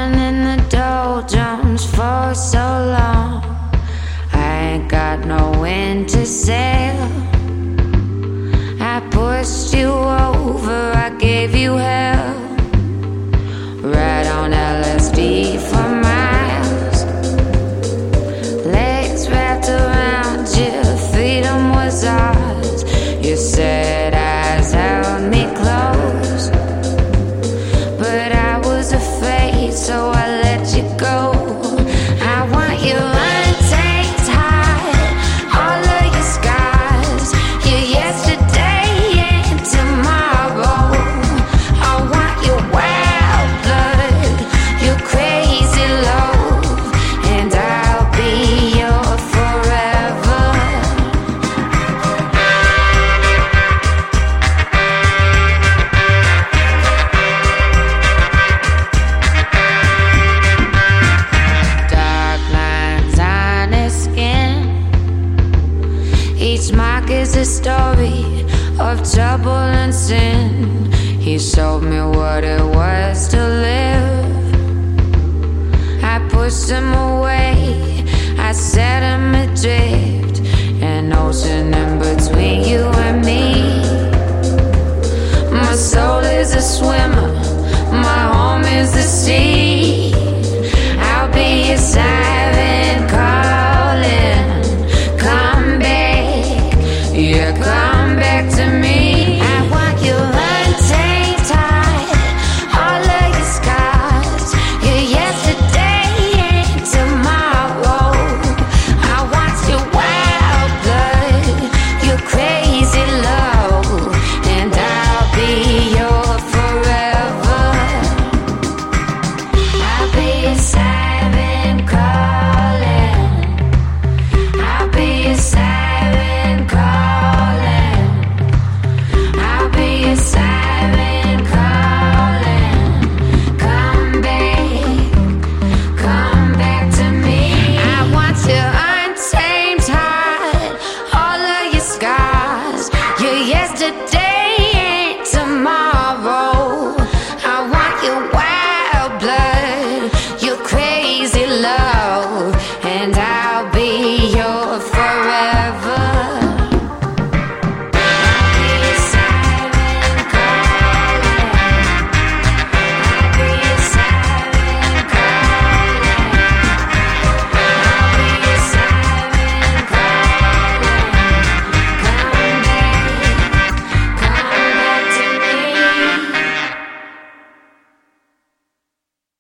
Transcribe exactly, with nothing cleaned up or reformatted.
Falling in the doldrums for so long. I ain't got no wind to sail. I pushed you over, I gave you hell. Right on L S D for miles. Legs wrapped around you, freedom was ours. You said eyes held me close, but I was afraid, so I let you go. I want you untamed high, all of your scars, your yesterday and tomorrow. I want your wild blood, your crazy love, and I'll be your forever. Dark lines on his skin, each mark is a story of trouble and sin. He showed me what it